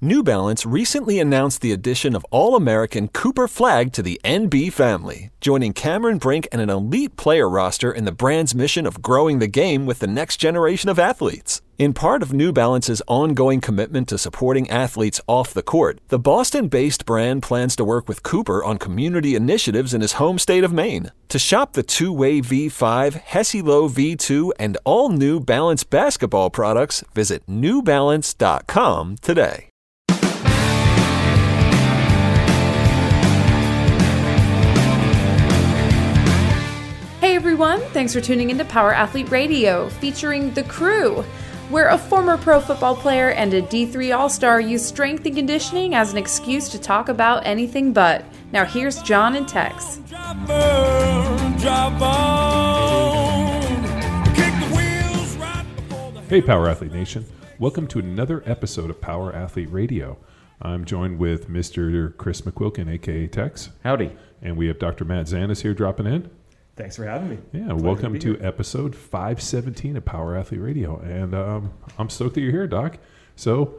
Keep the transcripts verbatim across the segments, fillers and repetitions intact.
New Balance recently announced the addition of All-American Cooper Flagg to the N B family, joining Cameron Brink and an elite player roster in the brand's mission of growing the game with the next generation of athletes. In part of New Balance's ongoing commitment to supporting athletes off the court, the Boston-based brand plans to work with Cooper on community initiatives in his home state of Maine. To shop the two-way V five, Hesi-Lo V two, and all New Balance basketball products, visit new balance dot com today. Hey everyone, thanks for tuning into Power Athlete Radio, featuring The Crew, where a former pro football player and a D three All-Star use strength and conditioning as an excuse to talk about anything but. Now here's John and Tex. Hey Power Athlete Nation, welcome to another episode of Power Athlete Radio. I'm joined with Mister Chris McQuilkin, aka Tex. Howdy. And we have Doctor Matt Zanis here dropping in. Thanks for having me. Yeah, Pleasure welcome to, to episode five seventeen of Power Athlete Radio. And um, I'm stoked that you're here, Doc. So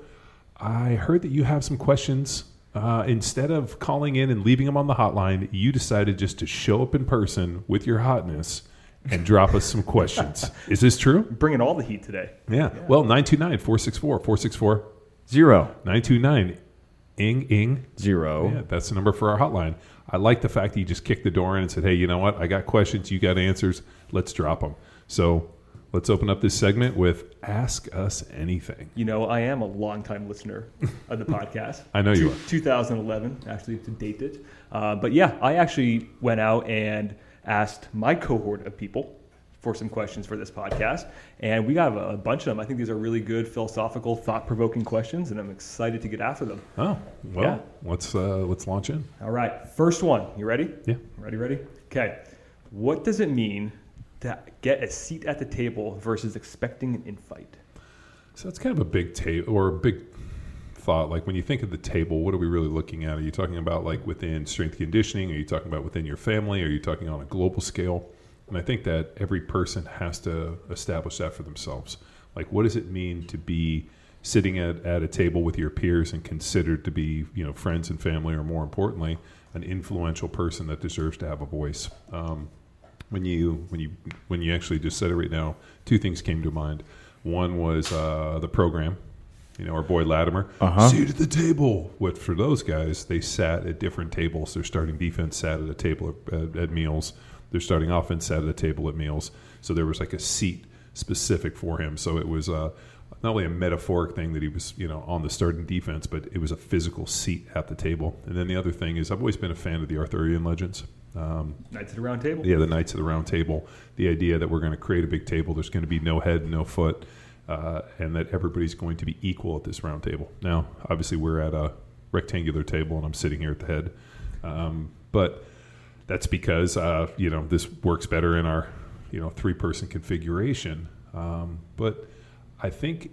I heard that you have some questions. Uh, instead of calling in and leaving them on the hotline, you decided just to show up in person with your hotness and drop us some questions. Is this true? Bringing all the heat today. Yeah. yeah. Well, nine two nine, four six four, four six four, Zero. nine two nine, ing, ing. Zero. Yeah, that's the number for our hotline. I like the fact that you just kicked the door in and said, hey, you know what? I got questions. You got answers. Let's drop them. So let's open up this segment with Ask Us Anything. You know, I am a longtime listener of the podcast. I know you are. two thousand eleven, actually, to date it. Uh, but yeah, I actually went out and asked my cohort of people for some questions for this podcast. And we got a, a bunch of them. I think these are really good, philosophical, thought-provoking questions, and I'm excited to get after them. Oh, well, yeah. let's uh, let's launch in. All right. First one. You ready? Yeah. Ready, ready? Okay. What does it mean to get a seat at the table versus expecting an invite? So that's kind of a big table or a big thought. Like when you think of the table, what are we really looking at? Are you talking about like within strength conditioning? Are you talking about within your family? Are you talking on a global scale? And I think that every person has to establish that for themselves. Like, what does it mean to be sitting at, at a table with your peers and considered to be, you know, friends and family, or more importantly, an influential person that deserves to have a voice? Um, when you when you when you actually just said it right now, two things came to mind. One was uh, the program. You know, our boy Latimer, uh-huh. seat at the table. What for those guys, they sat at different tables. Their starting defense sat at a table at, at, at meals. Their starting offense sat at a table at meals. So there was like a seat specific for him. So it was uh, not only a metaphoric thing that he was, you know, on the starting defense, but it was a physical seat at the table. And then the other thing is I've always been a fan of the Arthurian legends. Um, Knights of the Round Table. Yeah, the Knights of the Round Table. The idea that we're going to create a big table. There's going to be no head, no foot, uh, and that everybody's going to be equal at this round table. Now, obviously, we're at a rectangular table, and I'm sitting here at the head. Um, but that's because, uh, you know, this works better in our, you know, three-person configuration. Um, but I think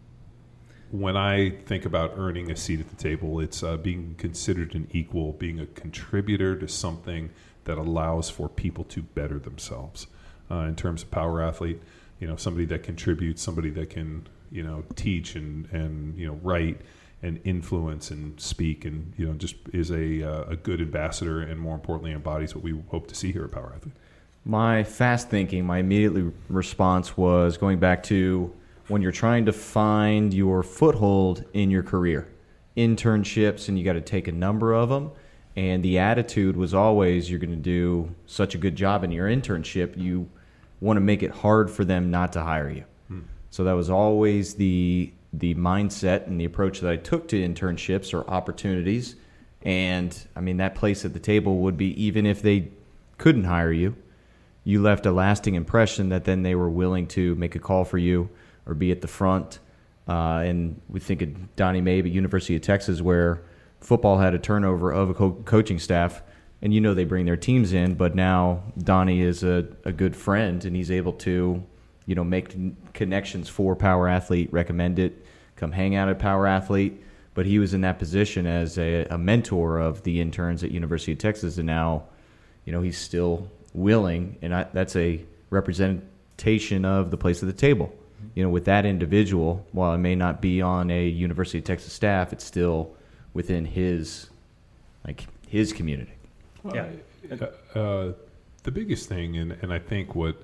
when I think about earning a seat at the table, it's uh, being considered an equal, being a contributor to something that allows for people to better themselves. Uh, in terms of power athlete, you know, somebody that contributes, somebody that can, you know, teach and, and you know, write and influence and speak, and you know, just is a uh, a good ambassador, and more importantly, embodies what we hope to see here at Power Athlete. My fast thinking, my immediate response was going back to when you're trying to find your foothold in your career, internships, and you got to take a number of them. And the attitude was always, you're going to do such a good job in your internship, you want to make it hard for them not to hire you. Hmm. So that was always the the mindset and the approach that I took to internships or opportunities. And I mean, that place at the table would be, even if they couldn't hire you, you left a lasting impression that then they were willing to make a call for you or be at the front. Uh, and we think of Donnie Mabe at University of Texas, where football had a turnover of a co- coaching staff, and you know they bring their teams in, but now Donnie is a, a good friend, and he's able to, you know, make connections for Power Athlete, recommend it, come hang out at Power Athlete. But he was in that position as a, a mentor of the interns at University of Texas, and now, you know, he's still willing, and I, that's a representation of the place at the table. you know, with that individual, while it may not be on a University of Texas staff, it's still within his, like, his community. Well, Yeah. uh, uh, the biggest thing, and, and I think what,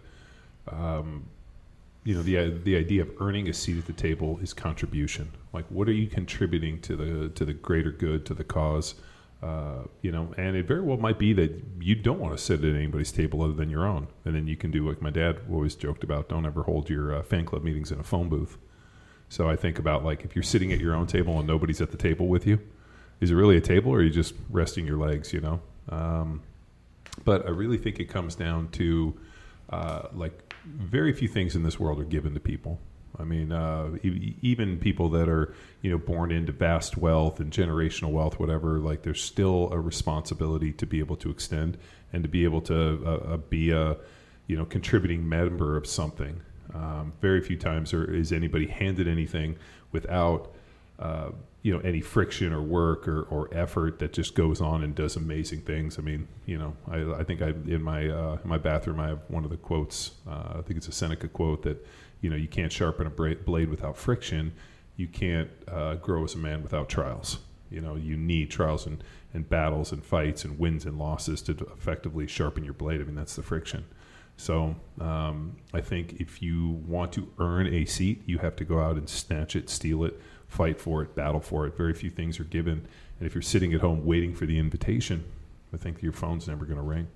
um, you know, the the idea of earning a seat at the table is contribution. Like, what are you contributing to the to the greater good, to the cause? Uh, you know, and it very well might be that you don't want to sit at anybody's table other than your own, and then you can do like my dad always joked about: don't ever hold your uh, fan club meetings in a phone booth. So I think about, like, if you're sitting at your own table and nobody's at the table with you, is it really a table, or are you just resting your legs? You know. Um, but I really think it comes down to uh, like very few things in this world are given to people. I mean, uh, e- even people that are, you know, born into vast wealth and generational wealth, whatever, like there's still a responsibility to be able to extend and to be able to uh, uh, be a, you know, contributing member of something. Um, very few times are, is anybody handed anything without, uh, you know, any friction or work or, or effort that just goes on and does amazing things. I mean, you know, I, I think I in my uh, in my bathroom I have one of the quotes. Uh, I think it's a Seneca quote that, you know, you can't sharpen a bra- blade without friction. You can't uh, grow as a man without trials. You know, you need trials and, and battles and fights and wins and losses to effectively sharpen your blade. I mean, that's the friction. So um, I think if you want to earn a seat, you have to go out and snatch it, steal it, fight for it, battle for it. Very few things are given. And if you're sitting at home waiting for the invitation, I think your phone's never going to ring.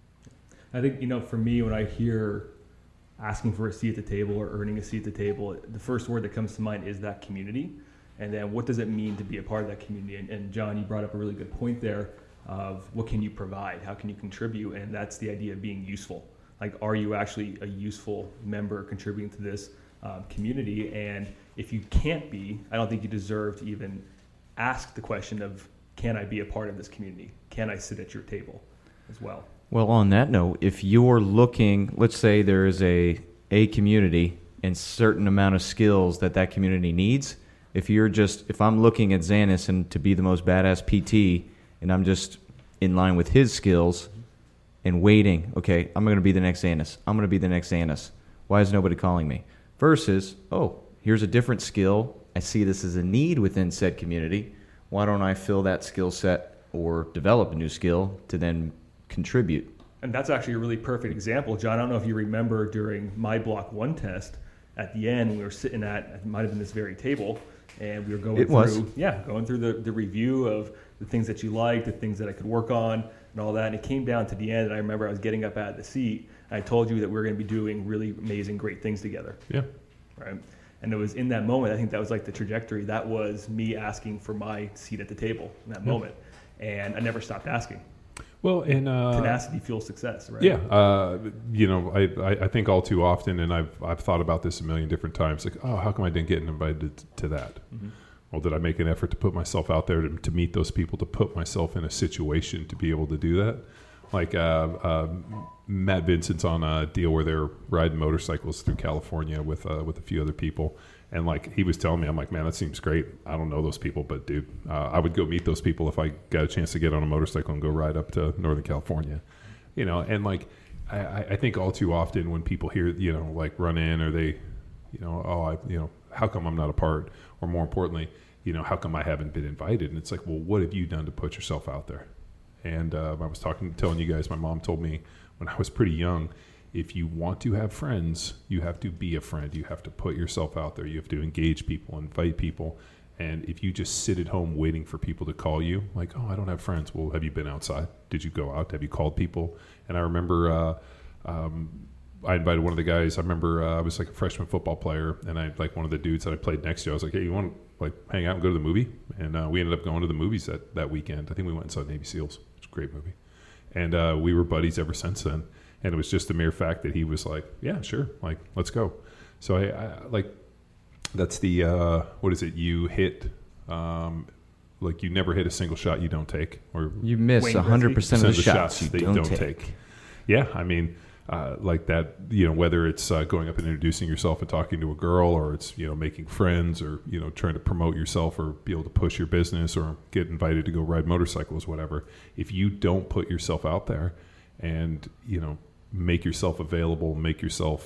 I think, you know, for me, when I hear asking for a seat at the table or earning a seat at the table, the first word that comes to mind is that community. And then what does it mean to be a part of that community? And, and John, you brought up a really good point there of what can you provide? How can you contribute? And that's the idea of being useful. Like, are you actually a useful member contributing to this um, community? And if you can't be, I don't think you deserve to even ask the question of, can I be a part of this community? Can I sit at your table as well? Well, on that note, if you're looking, let's say there is a a community and certain amount of skills that that community needs. If you're just, if I'm looking at Zanis and to be the most badass P T, and I'm just in line with his skills and waiting, okay, I'm going to be the next Zanis. I'm going to be the next Zanis. Why is nobody calling me? Versus, oh, here's a different skill. I see this as a need within said community. Why don't I fill that skill set or develop a new skill to then contribute? And that's actually a really perfect example. John, I don't know if you remember during my block one test, at the end, we were sitting at, it might have been this very table, and we were going it through, was. yeah, going through the, the review of the things that you liked, the things that I could work on, and all that. And it came down to the end, and I remember I was getting up out of the seat, and I told you that we were going to be doing really amazing, great things together. Yeah. Right. And it was in that moment, I think that was like the trajectory. That was me asking for my seat at the table in that Yeah. moment. And I never stopped asking. Well, and uh, tenacity fuels success, right? Yeah, uh, you know, I, I, I think all too often, and I've I've thought about this a million different times. Like, oh, how come I didn't get invited to, to that? Mm-hmm. Well, did I make an effort to put myself out there to, to meet those people, to put myself in a situation to be able to do that? Like uh, uh, Matt Vincent's on a deal where they're riding motorcycles through California with uh, with a few other people. And like he was telling me, I'm like, man, that seems great. I don't know those people, but dude, uh, I would go meet those people if I got a chance to get on a motorcycle and go ride up to Northern California, you know. And like, I, I think all too often when people hear, you know, like run in or they, you know, oh, I, you know, how come I'm not a part? Or more importantly, you know, how come I haven't been invited? And it's like, well, what have you done to put yourself out there? And uh, I was talking, telling you guys, my mom told me when I was pretty young, if you want to have friends, you have to be a friend. You have to put yourself out there. You have to engage people, invite people. And if you just sit at home waiting for people to call you, like, oh, I don't have friends. Well, have you been outside? Did you go out? Have you called people? And I remember uh, um, I invited one of the guys. I remember uh, I was like a freshman football player, and I like one of the dudes that I played next to. I was like, hey, you want to like hang out and go to the movie? And uh, we ended up going to the movies that, that weekend. I think we went and saw Navy SEALs. It's a great movie. And uh, we were buddies ever since then. And it was just the mere fact that he was like, yeah, sure, like, let's go. So I, I like, that's the, uh, what is it? You hit, um, like you never hit a single shot you don't take. Or you miss Wayne one hundred percent of the shots, shots you that don't, you don't take. take. Yeah, I mean, uh, like that, you know, whether it's uh, going up and introducing yourself and talking to a girl, or it's, you know, making friends, or, you know, trying to promote yourself or be able to push your business or get invited to go ride motorcycles, whatever. If you don't put yourself out there and, you know, make yourself available, make yourself,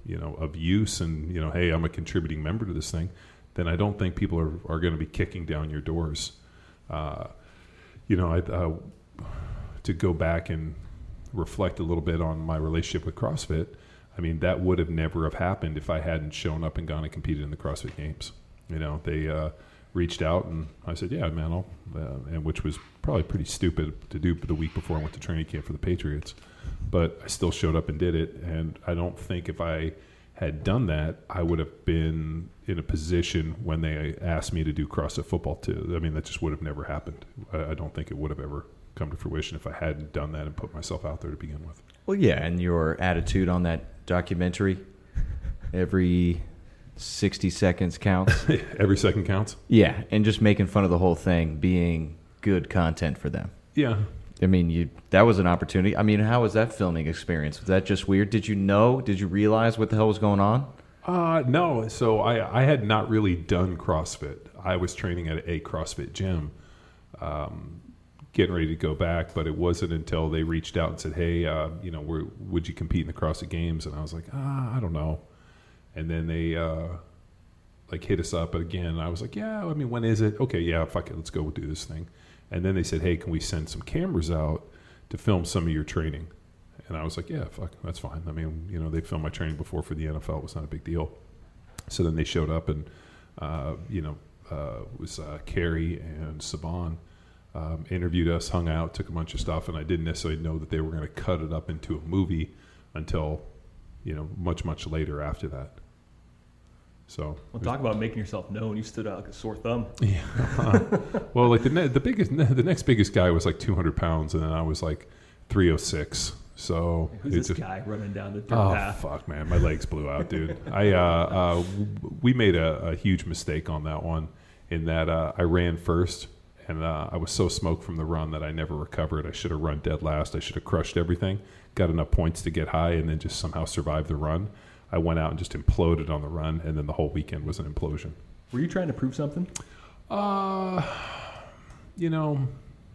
you know, of use and, you know, hey, I'm a contributing member to this thing, then I don't think people are, are going to be kicking down your doors. Uh, you know, I, uh, to go back and reflect a little bit on my relationship with CrossFit, I mean, that would have never have happened if I hadn't shown up and gone and competed in the CrossFit Games. You know, they uh, reached out and I said, yeah, man, I'll, uh, and which was probably pretty stupid to do the week before I went to training camp for the Patriots. But I still showed up and did it. And I don't think if I had done that, I would have been in a position when they asked me to do CrossFit football too. I mean, that just would have never happened. I, I don't think it would have ever come to fruition if I hadn't done that and put myself out there to begin with. Well, yeah, and your attitude on that documentary, every sixty seconds counts. Every second counts? Yeah, and just making fun of the whole thing being good content for them. Yeah. I mean, you that was an opportunity. I mean, how was that filming experience? Was that just weird? Did you know? Did you realize what the hell was going on? Uh, no. So I, I had not really done CrossFit. I was training at a CrossFit gym, um, getting ready to go back, but it wasn't until they reached out and said, hey, uh, you know, we're, would you compete in the CrossFit Games? And I was like, ah, I don't know. And then they uh, like hit us up again. I was like, yeah, I mean, when is it? Okay, yeah, fuck it, let's go do this thing. And then they said, hey, can we send some cameras out to film some of your training? And I was like, yeah, fuck, that's fine. I mean, you know, they filmed my training before for the N F L. It was not a big deal. So then they showed up and, uh, you know, uh, it was uh, Carrie and Saban um, interviewed us, hung out, took a bunch of stuff. And I didn't necessarily know that they were going to cut it up into a movie until, you know, much, much later after that. So well, talk about making yourself known. You stood out like a sore thumb. Yeah. Uh, well, like the ne- the biggest, the next biggest guy was like two hundred pounds, and then I was like three oh six. So who's this just, guy running down the dirt oh, path? Fuck, man, my legs blew out, dude. I uh, uh, we made a, a huge mistake on that one, in that uh, I ran first, and uh, I was so smoked from the run that I never recovered. I should have run dead last. I should have crushed everything, got enough points to get high, and then just somehow survived the run. I went out and just imploded on the run, and then the whole weekend was an implosion. Were you trying to prove something? Uh, you know,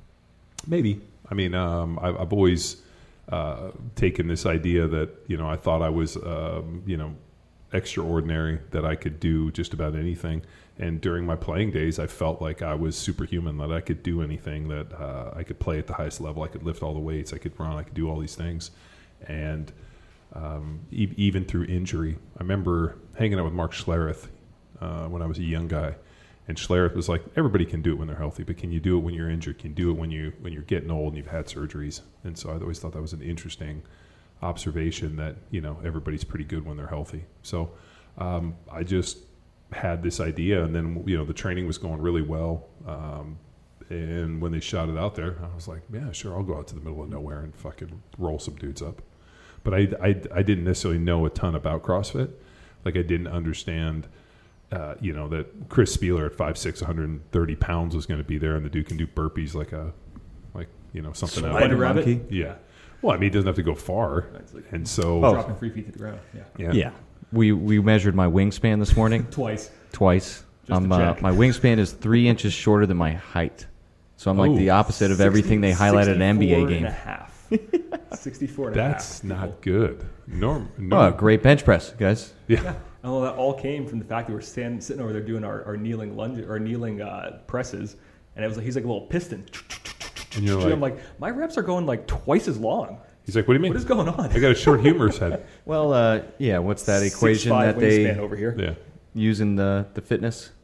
maybe. I mean, um, I've, I've always uh, taken this idea that, you know, I thought I was, um, you know, extraordinary, that I could do just about anything. And during my playing days, I felt like I was superhuman, that I could do anything, that uh, I could play at the highest level, I could lift all the weights, I could run, I could do all these things. And Um, e- even through injury. I remember hanging out with Mark Schlereth uh, when I was a young guy, and Schlereth was like, everybody can do it when they're healthy, but can you do it when you're injured? Can you do it when, you, when you're getting old and you've had surgeries? And so I always thought that was an interesting observation, that, you know, everybody's pretty good when they're healthy. So um, I just had this idea, and then, you know, the training was going really well. Um, and when they shot it out there, I was like, yeah, sure, I'll go out to the middle of nowhere and fucking roll some dudes up. But I, I, I didn't necessarily know a ton about CrossFit. Like, I didn't understand, uh, you know, that Chris Spieler at five six, one hundred thirty pounds was going to be there, and the dude can do burpees like a, like, you know, something else. Spider rabbit? Yeah. Well, I mean, he doesn't have to go far. Like and so. Oh. dropping three feet to the ground. Yeah. Yeah. Yeah. We we measured my wingspan this morning. Twice. Twice. Just Um, to uh, check. my wingspan is three inches shorter than my height. So I'm like Oh. the opposite of everything they highlighted at an N B A sixty-four game. And a half. sixty-four and That's a half. not good. Norm. Oh, norm great bench press, guys. yeah. Oh, that all came from the fact that we're stand, sitting over there doing our, our kneeling lunge or kneeling uh, presses, and it was like he's like a little piston. And you're I'm like, like, my reps are going like twice as long. he's like, what do you mean? What is going on? I got a short humorous head. Well, uh, yeah, what's that equation six five that they wingspan over here. Yeah. use in the, the fitness?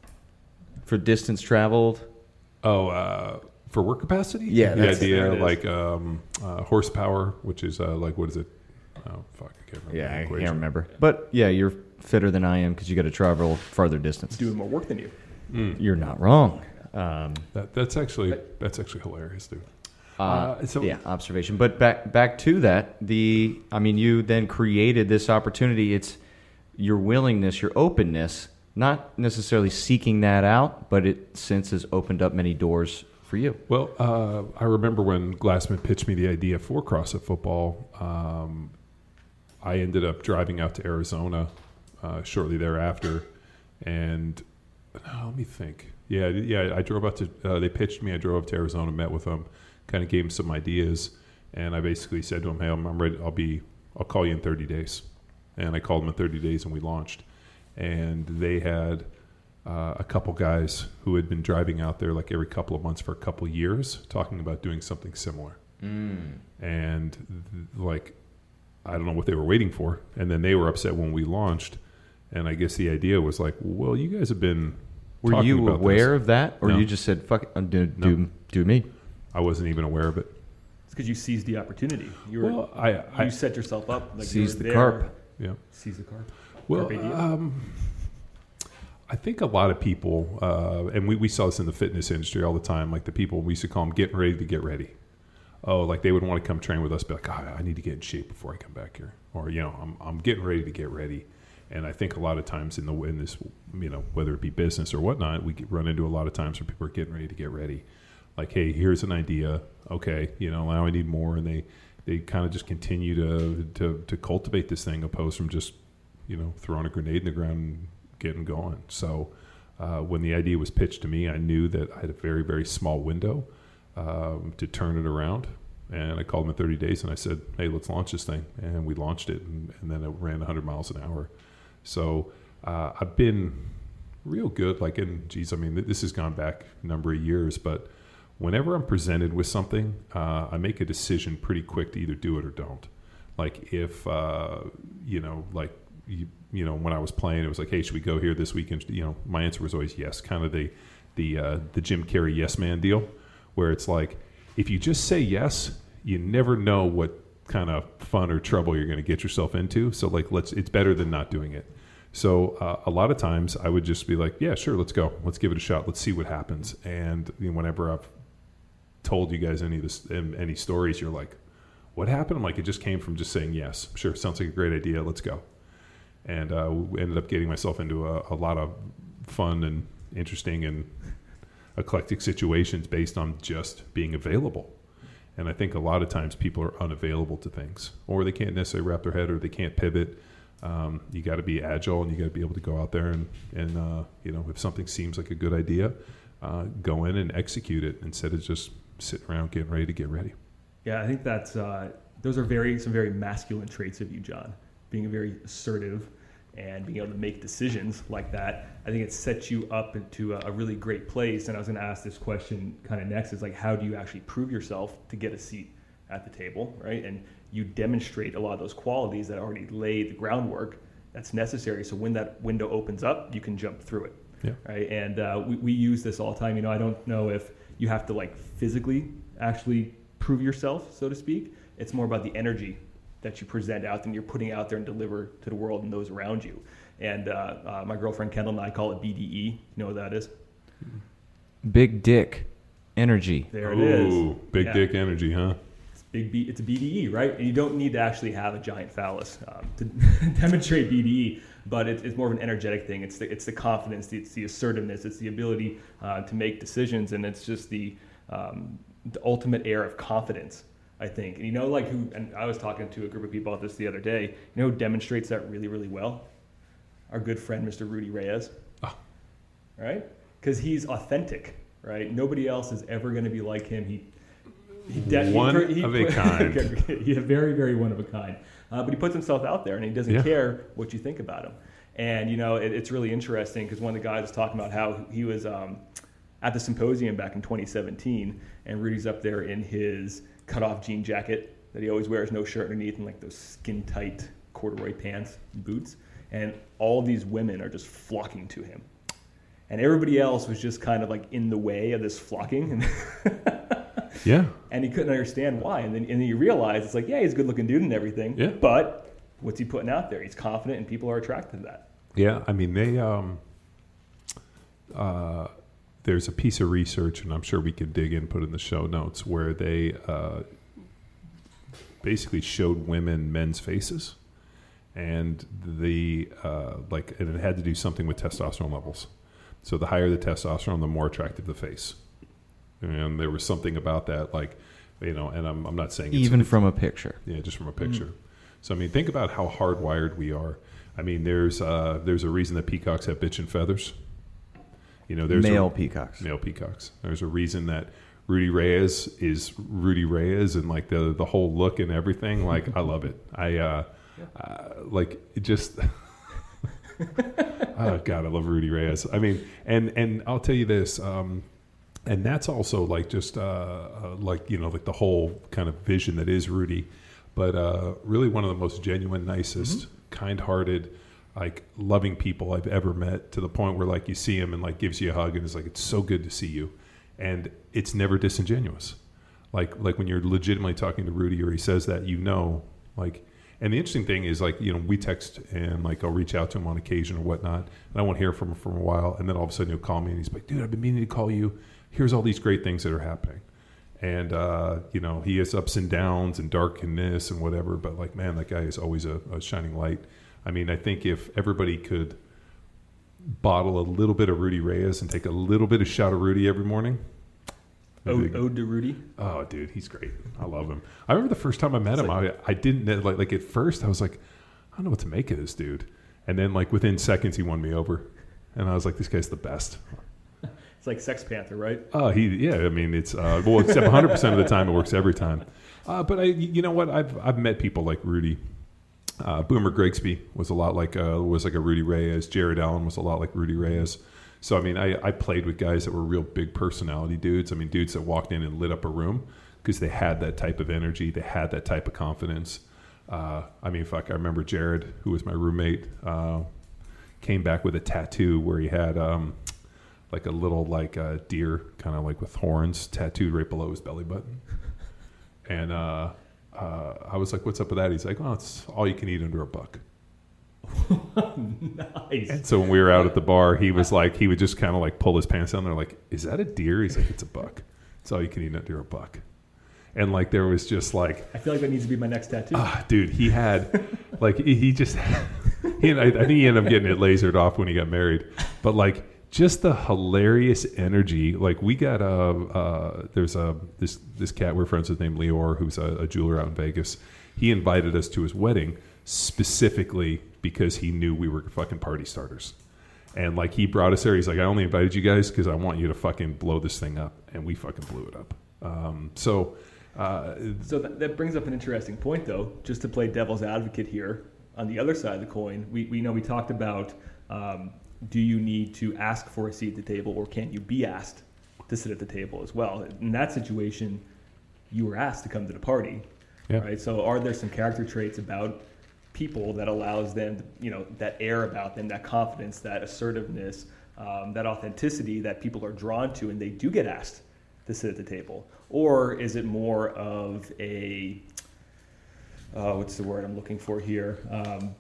For distance traveled? Oh, uh, for work capacity? Yeah, the that's- there idea it is. like um, uh, horsepower, which is uh, like, what is it? Oh, fuck, I can't remember. Yeah, the I equation. can't remember. But yeah, you're fitter than I am because you got to travel farther distance. Doing more work than you. Mm. You're not wrong. Um, That, that's actually that's actually hilarious, dude. uh, Uh, so- yeah, observation. But back back to that. The I mean, you then created this opportunity. It's your willingness, your openness, not necessarily seeking that out, but it since has opened up many doors for you. Well, uh, I remember when Glassman pitched me the idea for CrossFit football. Um, I ended up driving out to Arizona uh, shortly thereafter, and uh, let me think. Yeah, yeah, I drove out to. Uh, they pitched me. I drove up to Arizona, met with them, kind of gave them some ideas, and I basically said to them, "Hey, I'm, I'm ready. I'll be. I'll call you in thirty days." And I called them in thirty days, and we launched. And they had uh, a couple guys who had been driving out there like every couple of months for a couple of years, talking about doing something similar. Mm. And th- like, I don't know what they were waiting for. And then they were upset when we launched. And I guess the idea was like, well, you guys have been Were talking you about aware this. of that? Or No. you just said, fuck it, uh, do, No. do, do me? I wasn't even aware of it. It's because you seized the opportunity. You were, Well, I, I you set yourself up. Like Seize you the were carp. there. yeah. Seize the carp. Well, Carpe diem. um, I think a lot of people, uh, and we, we saw this in the fitness industry all the time, like the people, we used to call them getting ready to get ready. Oh, like they would want to come train with us, be like, oh, I need to get in shape before I come back here. Or, you know, I'm, I'm getting ready to get ready. And I think a lot of times in the in this, you know, whether it be business or whatnot, we get, run into a lot of times where people are getting ready to get ready. Like, hey, here's an idea. Okay, you know, now I need more. And they, they kind of just continue to, to, to cultivate this thing opposed from just, you know, throwing a grenade in the ground and getting going. So uh, when the idea was pitched to me, I knew that I had a very, very small window um, to turn it around. And I called them in thirty days and I said, hey, let's launch this thing. And we launched it, and, and then it ran one hundred miles an hour. So uh, I've been real good. Like, in, geez, I mean, this has gone back a number of years, but whenever I'm presented with something, uh, I make a decision pretty quick to either do it or don't. Like if, uh, you know, like, you, you know, when I was playing, it was like, hey, should we go here this weekend? You know, my answer was always yes, kind of the, the, uh, the Jim Carrey yes man deal, where it's like, if you just say yes, you never know what kind of fun or trouble you're going to get yourself into. So like, let's, it's better than not doing it. So uh, a lot of times I would just be like, yeah, sure, let's go. Let's give it a shot. Let's see what happens. And you know, whenever I've told you guys any of this, any stories, you're like, what happened? I'm like, it just came from just saying yes. Sure, sounds like a great idea. Let's go. And uh, we ended up getting myself into a, a lot of fun and interesting and eclectic situations based on just being available. And I think a lot of times people are unavailable to things, or they can't necessarily wrap their head, or they can't pivot. Um, you got to be agile, and you got to be able to go out there and, and uh, you know, if something seems like a good idea, uh, go in and execute it instead of just sitting around getting ready to get ready. Yeah, I think that's uh, those are very some very masculine traits of you, John. Being very assertive and being able to make decisions like that. I think it sets you up into a, a really great place. And I was going to ask this question kind of next: is like, how do you actually prove yourself to get a seat at the table, right? And you demonstrate a lot of those qualities that already lay the groundwork that's necessary. So when that window opens up, you can jump through it, Yeah. right? And uh, we, we use this all the time. You know, I don't know if you have to like physically actually prove yourself, so to speak. It's more about the energy that you present out and you're putting out there and deliver to the world and those around you. And uh, uh, my girlfriend Kendall and I call it B D E. You know what that is? Big dick energy. There it is. Ooh, big Yeah. dick energy, huh? It's big B. It's a B D E, right? And you don't need to actually have a giant phallus um, to demonstrate B D E, but it, it's more of an energetic thing. It's the it's the confidence, it's the assertiveness, it's the ability uh, to make decisions, and it's just the um, the ultimate air of confidence, I think. And you know, like who? And I was talking to a group of people about this the other day. You know who demonstrates that really, really well? Our good friend, Mister Rudy Reyes. Oh. Right? Because he's authentic, right? Nobody else is ever going to be like him. He He de- One he, he of a put, kind. He's very, very one of a kind. Uh, but he puts himself out there, and he doesn't Yeah. care what you think about him. And, you know, it, it's really interesting because one of the guys was talking about how he was um, at the symposium back in twenty seventeen, and Rudy's up there in his cut-off jean jacket that he always wears, no shirt underneath, and like those skin-tight corduroy pants and boots. And all these women are just flocking to him. And everybody else was just kind of like in the way of this flocking. Yeah. And he couldn't understand why. And then, and then you realize it's like, yeah, he's a good-looking dude and everything. Yeah. But what's he putting out there? He's confident, and people are attracted to that. Yeah, I mean, they, um, uh, there's a piece of research, and I'm sure we can dig in, put in the show notes, where they uh, basically showed women men's faces. And the, uh, like, and it had to do something with testosterone levels. So the higher the testosterone, the more attractive the face. And there was something about that, like, you know, and I'm, I'm not saying it's, Even it's, from a picture. yeah, just from a picture. Mm. So, I mean, think about how hardwired we are. I mean, there's uh, there's a reason that peacocks have bitchin' feathers. You know, there's Male a, peacocks. Male peacocks. There's a reason that Rudy Reyes is Rudy Reyes, and like the the whole look and everything. Like, I love it. I uh, uh, like it just. Oh God, I love Rudy Reyes. I mean, and and I'll tell you this, um, and that's also like just uh, uh, like you know like the whole kind of vision that is Rudy, but uh, really one of the most genuine, nicest, mm-hmm. kind-hearted, like loving people I've ever met. To the point where like you see him and like gives you a hug and is like, it's so good to see you, and it's never disingenuous. Like like when you're legitimately talking to Rudy or he says that, you know, like. And the interesting thing is, like, you know, we text and, like, I'll reach out to him on occasion or whatnot, and I won't hear from him for a while, and then all of a sudden he'll call me, and he's like, dude, I've been meaning to call you. Here's all these great things that are happening. And, uh, you know, he has ups and downs and darkness and whatever, but, like, man, that guy is always a, a shining light. I mean, I think if everybody could bottle a little bit of Rudy Reyes and take a little bit of shot of Rudy every morning. Ode, ode to Rudy. Oh, dude, he's great. I love him. I remember the first time I met it's him, like, I, I didn't like like at first I was like, I don't know what to make of this dude, and then like within seconds he won me over, and I was like, this guy's the best. It's like Sex Panther, right? Oh, uh, he yeah. I mean, it's uh, well, except one hundred percent of the time it works every time. Uh, but I, you know what? I've I've met people like Rudy. Uh, Boomer Grigsby was a lot like uh, was like a Rudy Reyes. Jared Allen was a lot like Rudy Reyes. So, I mean, I, I played with guys that were real big personality dudes. I mean, dudes that walked in and lit up a room because they had that type of energy. They had that type of confidence. Uh, I mean, fuck, I remember Jared, who was my roommate, uh, came back with a tattoo where he had um, like a little like uh, deer, kind of like with horns, tattooed right below his belly button. And uh, uh, I was like, what's up with that? He's like, well, it's all you can eat under a buck. Nice. And so when we were out at the bar, he was like, he would just kind of like pull his pants down. They're like, is that a deer? He's like, it's a buck. It's all you can eat under a buck. And like, there was just like, I feel like that needs to be my next tattoo. Ah, dude, he had like, he, he just, he and I, I think he ended up getting it lasered off when he got married. But like, just the hilarious energy. Like we got a, uh, there's a, this, this cat we're friends with named Leor, who's a, a jeweler out in Vegas. He invited us to his wedding specifically because he knew we were fucking party starters. And like he brought us there. He's like, I only invited you guys because I want you to fucking blow this thing up. And we fucking blew it up. Um, so uh, so that, that brings up an interesting point, though, just to play devil's advocate here. On the other side of the coin, we, we know we talked about um, do you need to ask for a seat at the table, or can you be asked to sit at the table as well? In that situation, you were asked to come to the party. Yeah. Right? So are there some character traits about people that allows them, to, you know, that air about them, that confidence, that assertiveness, um, that authenticity that people are drawn to, and they do get asked to sit at the table? Or is it more of a, uh, what's the word I'm looking for here? Um,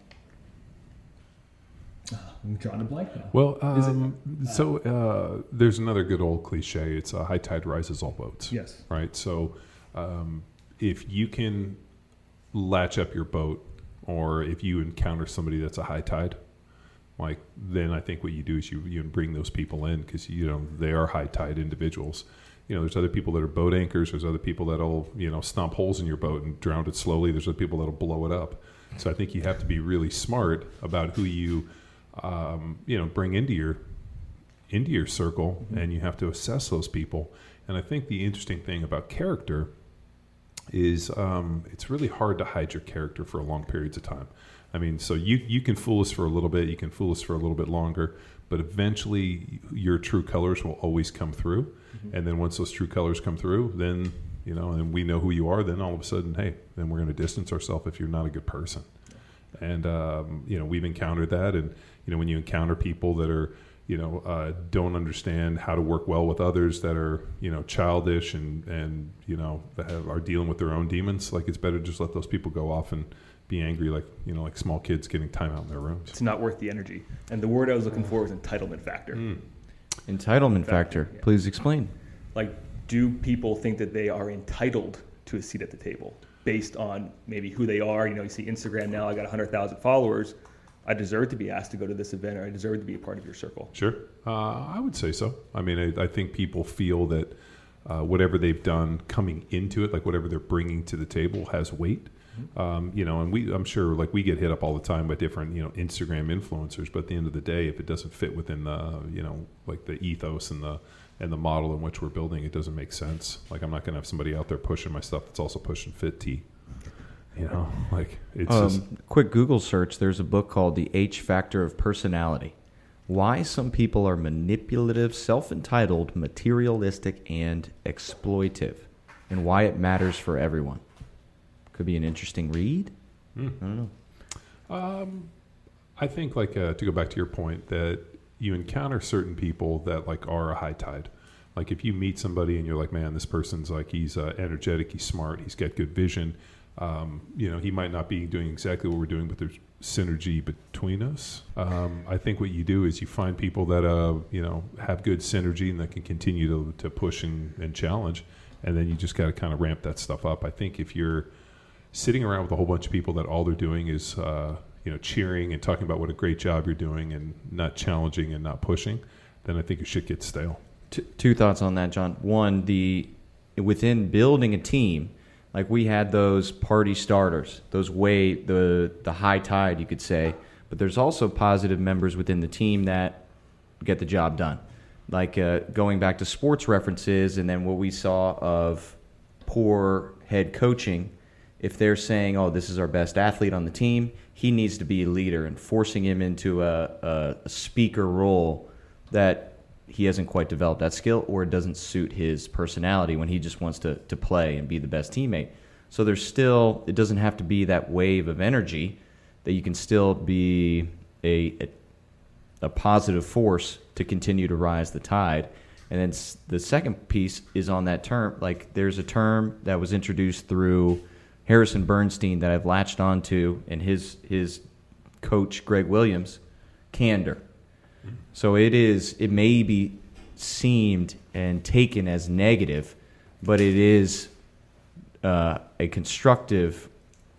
I'm drawing a blank now. Well, um, it, uh, so uh, there's another good old cliche. It's uh, high tide rises all boats. Yes. Right. So um, if you can latch up your boat, or if you encounter somebody that's a high tide, like then I think what you do is you you bring those people in because you know they are high tide individuals. You know, there's other people that are boat anchors. There's other people that'll you know stomp holes in your boat and drown it slowly. There's other people that'll blow it up. So I think you have to be really smart about who you um, you know bring into your into your circle, mm-hmm. and you have to assess those people. And I think the interesting thing about character is um, it's really hard to hide your character for long periods of time. I mean, so you you can fool us for a little bit, you can fool us for a little bit longer, but eventually your true colors will always come through. Mm-hmm. And then once those true colors come through, then, you know, and we know who you are, then all of a sudden, hey, then we're going to distance ourselves if you're not a good person. And, um, you know, we've encountered that. And, you know, when you encounter people that are, you know, uh, don't understand how to work well with others, that are, you know, childish and, and you know, that have, are dealing with their own demons, like it's better to just let those people go off and be angry like, you know, like small kids getting time out in their rooms. It's not worth the energy. And the word I was looking for is entitlement factor. Mm. Entitlement factor. factor. Yeah. Please explain. Like, do people think that they are entitled to a seat at the table based on maybe who they are? You know, you see Instagram now, I got one hundred thousand followers. I deserve to be asked to go to this event, or I deserve to be a part of your circle. Sure. Uh, I would say so. I mean, I, I think people feel that uh, whatever they've done coming into it, like whatever they're bringing to the table, has weight. Mm-hmm. Um, you know, and we, I'm sure, like we get hit up all the time by different, you know, Instagram influencers. But at the end of the day, if it doesn't fit within the, you know, like the ethos and the and the model in which we're building, it doesn't make sense. Like I'm not going to have somebody out there pushing my stuff that's also pushing Fit Tea. You know, like it's um, just quick Google search. There's a book called The H Factor of Personality. Why some people are manipulative, self-entitled, materialistic, and exploitive, and why it matters for everyone. Could be an interesting read. Mm. I don't know. Um, I think, like, uh, to go back to your point, that you encounter certain people that, like, are a high tide. Like, if you meet somebody and you're like, man, this person's, like, he's uh, energetic, he's smart, he's got good vision. Um, you know, he might not be doing exactly what we're doing, but there's synergy between us. Um, I think what you do is you find people that, uh, you know, have good synergy and that can continue to, to push and, and challenge. And then you just got to kind of ramp that stuff up. I think if you're sitting around with a whole bunch of people that all they're doing is, uh, you know, cheering and talking about what a great job you're doing and not challenging and not pushing, then I think your shit gets stale. T- two thoughts on that, John. One, the within building a team, like we had those party starters, those way the the high tide, you could say. But there's also positive members within the team that get the job done. Like uh, going back to sports references, and then what we saw of poor head coaching. If they're saying, "Oh, this is our best athlete on the team," he needs to be a leader, and forcing him into a, a, a speaker role that he hasn't quite developed that skill, or it doesn't suit his personality when he just wants to, to play and be the best teammate. So there's still, it doesn't have to be that wave of energy, that you can still be a, a, a positive force to continue to rise the tide. And then the second piece is on that term. Like there's a term that was introduced through Harrison Bernstein that I've latched onto, and his his coach, Greg Williams, candor. So it is, it may be seemed and taken as negative, but it is uh, a constructive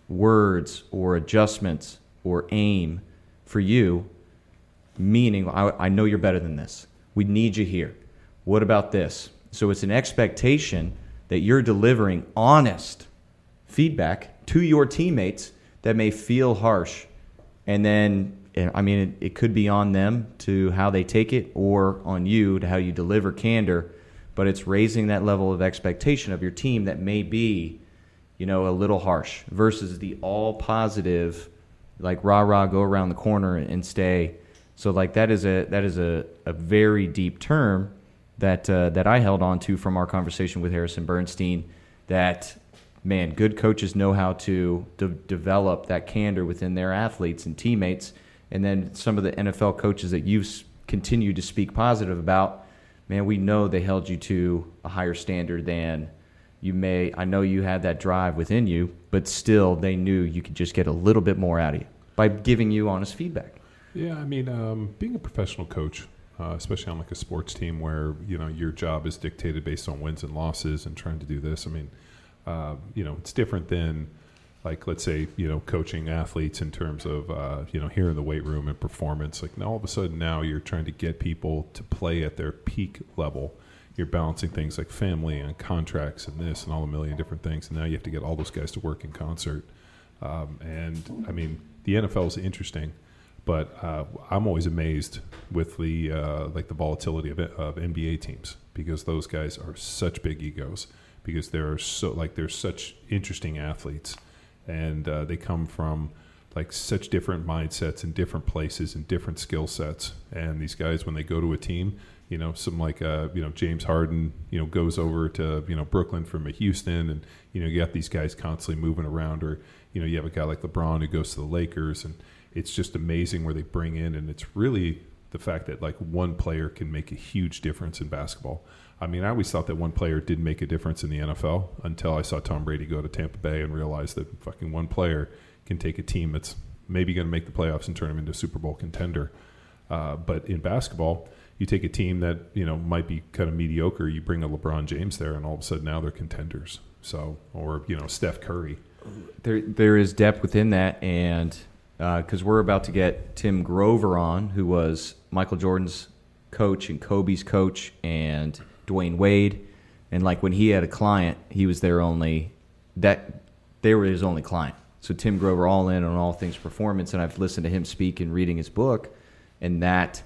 words or adjustments or aim for you, meaning, I, I know you're better than this. We need you here. What about this? So it's an expectation that you're delivering honest feedback to your teammates that may feel harsh, and then I mean, it, it could be on them to how they take it, or on you to how you deliver candor, but it's raising that level of expectation of your team that may be, you know, a little harsh versus the all positive, like rah rah, go around the corner and stay. So like that is a that is a, a very deep term that uh, that I held on to from our conversation with Harrison Bernstein. That man, good coaches know how to de- develop that candor within their athletes and teammates. And then some of the N F L coaches that you've continued to speak positive about, man, we know they held you to a higher standard than you may. I know you had that drive within you, but still they knew you could just get a little bit more out of you by giving you honest feedback. Yeah, I mean, um, being a professional coach, uh, especially on like a sports team where, you know, your job is dictated based on wins and losses and trying to do this. I mean, uh, you know, it's different than, like, let's say, you know, coaching athletes in terms of, uh, you know, here in the weight room and performance. Like, now all of a sudden now you're trying to get people to play at their peak level. You're balancing things like family and contracts and this and all a million different things. And now you have to get all those guys to work in concert. Um, and, I mean, the N F L is interesting, but uh, I'm always amazed with the, uh, like, the volatility of, of N B A teams, because those guys are such big egos, because they're so, like, they're such interesting athletes. And uh, they come from like such different mindsets and different places and different skill sets. And these guys, when they go to a team, you know, some like uh, you know James Harden, you know, goes over to you know Brooklyn from Houston, and you know you got these guys constantly moving around. Or you know you have a guy like LeBron who goes to the Lakers, and it's just amazing where they bring in. And it's really the fact that like one player can make a huge difference in basketball. I mean, I always thought that one player did make a difference in the N F L until I saw Tom Brady go to Tampa Bay and realized that fucking one player can take a team that's maybe going to make the playoffs and turn them into a Super Bowl contender. Uh, but in basketball, you take a team that, you know, might be kind of mediocre, you bring a LeBron James there, and all of a sudden now they're contenders. So, or, you know, Steph Curry. There, there is depth within that, and because uh, we're about to get Tim Grover on, who was Michael Jordan's coach and Kobe's coach and Dwayne Wade, and like when he had a client, he was their only that they were his only client. So Tim Grover, all in on all things performance, and I've listened to him speak and reading his book, and that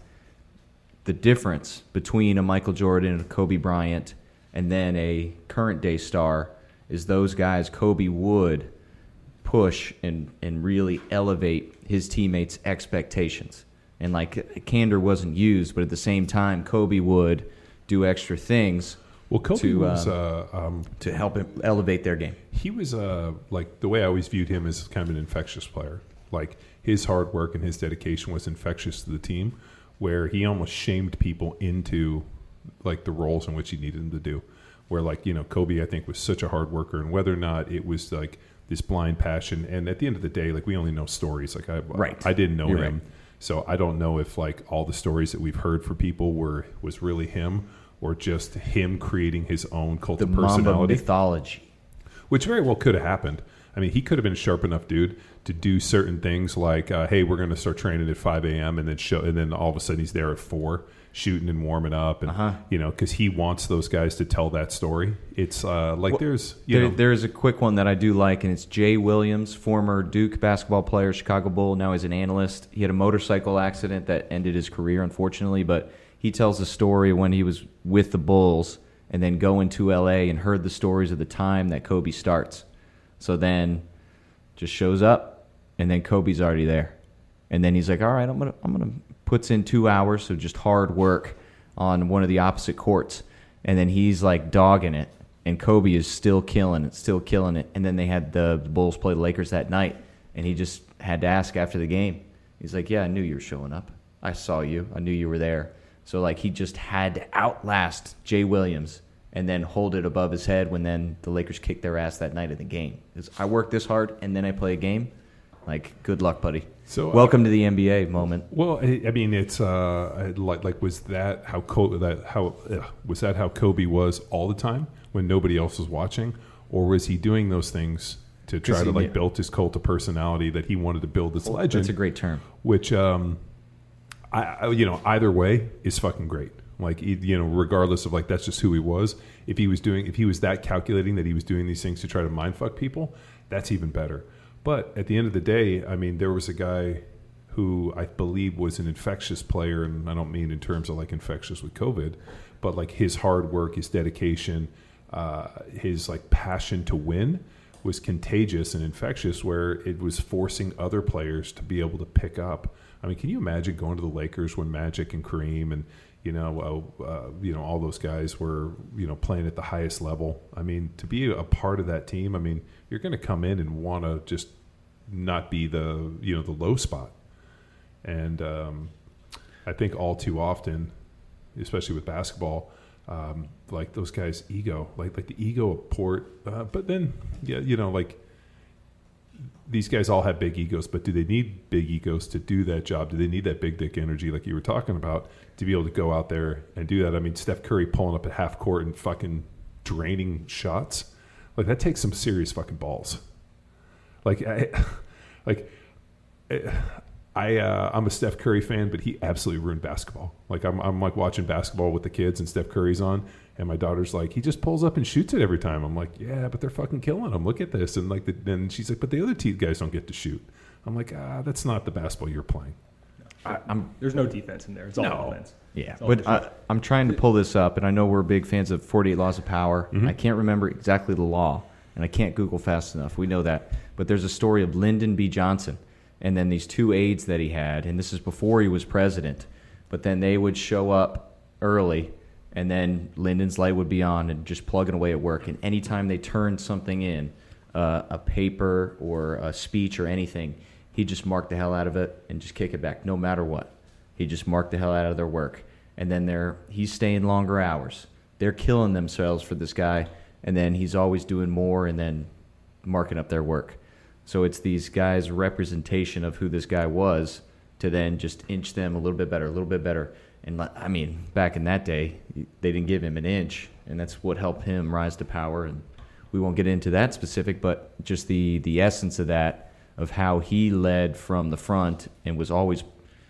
the difference between a Michael Jordan and a Kobe Bryant and then a current day star is those guys. Kobe would push and, and really elevate his teammates' expectations. And like candor wasn't used, but at the same time, Kobe would do extra things. Well, Kobe to, was uh, uh, um, to help him elevate their game. He was uh, like the way I always viewed him as kind of an infectious player. Like his hard work and his dedication was infectious to the team, where he almost shamed people into like the roles in which he needed them to do. Where like you know Kobe, I think, was such a hard worker, and whether or not it was like this blind passion, and at the end of the day, like we only know stories. Like I, right. I didn't know You're him. Right. So I don't know if like all the stories that we've heard for people were was really him or just him creating his own cult the of personality. Mamba mythology. Which very well could have happened. I mean, he could have been a sharp enough dude to do certain things like, uh, hey, we're going to start training at five a.m. and then show, and then all of a sudden he's there at four shooting and warming up. And, uh-huh. you know, because he wants those guys to tell that story. It's uh, like well, there's, you there, know. There's a quick one that I do like, and it's Jay Williams, former Duke basketball player, Chicago Bull. Now he's an analyst. He had a motorcycle accident that ended his career, unfortunately, but he tells the story when he was with the Bulls and then going to L A and heard the stories of the time that Kobe starts. So then just shows up, and then Kobe's already there. And then he's like, all right, I'm going to I'm gonna puts in two hours, so just hard work on one of the opposite courts. And then he's like dogging it, and Kobe is still killing it, still killing it. And then they had the Bulls play the Lakers that night, and he just had to ask after the game. He's like, yeah, I knew you were showing up. I saw you. I knew you were there. So, like, he just had to outlast Jay Williams and then hold it above his head when then the Lakers kicked their ass that night in the game. Because I worked this hard and then I play a game. Like, good luck, buddy. So, welcome uh, to the N B A moment. Well, I, I mean, it's uh, like, like was that how Kobe, that how uh, was that how Kobe was all the time when nobody else was watching, or was he doing those things to try to he, like yeah. build his cult of personality that he wanted to build this well, legend? That's a great term. Which, um, I, I you know, either way is fucking great. Like, you know, regardless of like that's just who he was. If he was doing, if he was that calculating that he was doing these things to try to mind fuck people, that's even better. But at the end of the day, I mean, there was a guy who I believe was an infectious player, and I don't mean in terms of like infectious with COVID, but like his hard work, his dedication, uh, his like passion to win was contagious and infectious, where it was forcing other players to be able to pick up. I mean, can you imagine going to the Lakers when Magic and Kareem and you know, uh, uh, you know, all those guys were, you know, playing at the highest level. I mean, to be a part of that team, I mean, you're going to come in and want to just not be the, you know, the low spot. And um, I think all too often, especially with basketball, um, like those guys' ego, like like the ego of Port. Uh, but then, yeah, you know, like these guys all have big egos, but do they need big egos to do that job? Do they need that big dick energy like you were talking about to be able to go out there and do that? I mean, Steph Curry pulling up at half court and fucking draining shots. Like, that takes some serious fucking balls. Like, I, like, I, uh, I'm a Steph Curry fan, but he absolutely ruined basketball. Like, I'm, I'm like watching basketball with the kids and Steph Curry's on, and my daughter's like, he just pulls up and shoots it every time. I'm like, yeah, but they're fucking killing him. Look at this. And like, the, and she's like, but the other team guys don't get to shoot. I'm like, ah, that's not the basketball you're playing. I, I'm, There's no defense in there. It's all no. offense. Yeah, all but I, I'm trying to pull this up, and I know we're big fans of forty-eight Laws of Power. Mm-hmm. I can't remember exactly the law, and I can't Google fast enough. We know that. But there's a story of Lyndon B. Johnson, and then these two aides that he had, and this is before he was president, but then they would show up early, and then Lyndon's light would be on and just plugging away at work. And anytime they turned something in, uh, a paper or a speech or anything, he'd just mark the hell out of it and just kick it back, no matter what. He'd just mark the hell out of their work. And then they're, he's staying longer hours. They're killing themselves for this guy, and then he's always doing more and then marking up their work. So it's these guys' representation of who this guy was to then just inch them a little bit better, a little bit better. And, I mean, back in that day, they didn't give him an inch, and that's what helped him rise to power. And we won't get into that specific, but just the, the essence of that, of how he led from the front and was always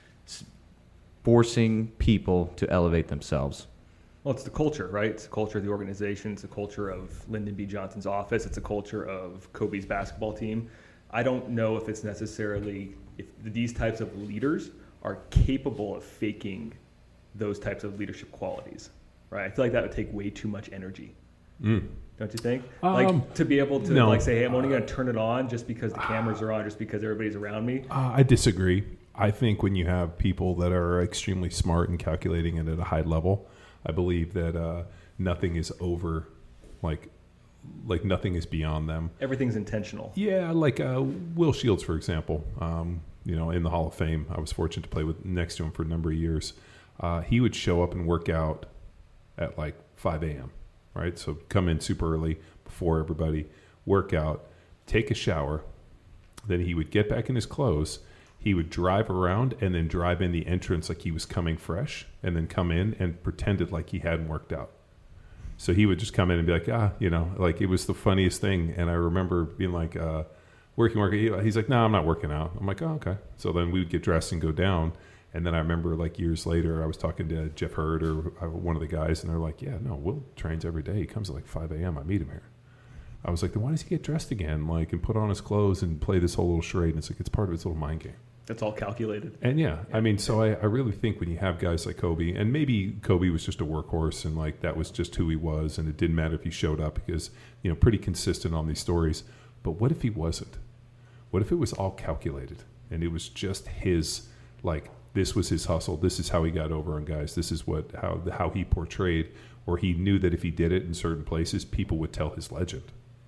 forcing people to elevate themselves. Well, it's the culture, right? It's the culture of the organization. It's the culture of Lyndon B. Johnson's office. It's the culture of Kobe's basketball team. I don't know if it's necessarily, if these types of leaders are capable of faking those types of leadership qualities, right? I feel like that would take way too much energy. Mm. Don't you think? Um, like to be able to no. like say, hey, I'm only going to turn it on just because the cameras are on, just because everybody's around me. Uh, I disagree. I think when you have people that are extremely smart and calculating it at a high level, I believe that uh, nothing is over, like, like nothing is beyond them. Everything's intentional. Yeah, like uh, Will Shields, for example. Um, you know, in the Hall of Fame, I was fortunate to play with next to him for a number of years. Uh, he would show up and work out at like five a.m., right? So come in super early before everybody, work out, take a shower. Then he would get back in his clothes. He would drive around and then drive in the entrance like he was coming fresh, and then come in and pretended like he hadn't worked out. So he would just come in and be like, ah, you know, like it was the funniest thing. And I remember being like, uh, working, working. He's like, no, I'm not working out. I'm like, oh, okay. So then we would get dressed and go down. And then I remember like years later, I was talking to Jeff Hurd or one of the guys, and they're like, yeah, no, Will trains every day. He comes at like five a.m. I meet him here. I was like, then why does he get dressed again, like, and put on his clothes and play this whole little charade? And it's like, it's part of his little mind game. That's all calculated. And yeah, I mean, so I, I really think when you have guys like Kobe, and maybe Kobe was just a workhorse and like that was just who he was, and it didn't matter if he showed up because, you know, pretty consistent on these stories. But what if he wasn't? What if it was all calculated and it was just his, like, this was his hustle. This is how he got over on guys. This is what how how he portrayed, or he knew that if he did it in certain places, people would tell his legend.